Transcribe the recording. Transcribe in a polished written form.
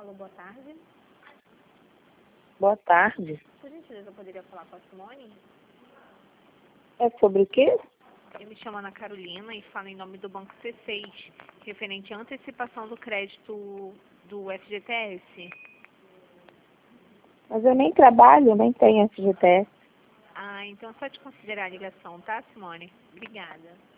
Alô, boa tarde. Boa tarde. Por gentileza, eu poderia falar com a Simone? É sobre o quê? Eu me chamo Ana Carolina e falo em nome do Banco C6, referente à antecipação do crédito do FGTS. Mas eu nem trabalho, nem tenho FGTS. Ah, então é só de considerar a ligação, tá, Simone? Obrigada.